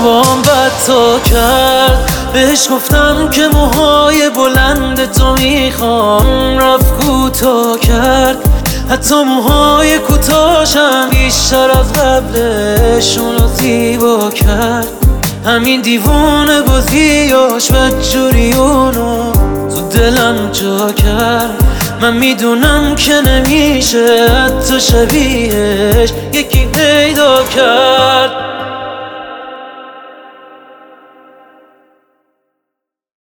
بام بد تا کرد. بهش گفتم که موهای بلند تو میخوام، رفت کوتاه کرد. حتی موهای کوتاه‌شم بیشتر از قبلش اونو زیبا کرد. همین دیوونه بازیاش بدجوری اونو تو دلم جا کرد. من میدونم که نمیشه حتی شبیهش یکی پیدا کرد.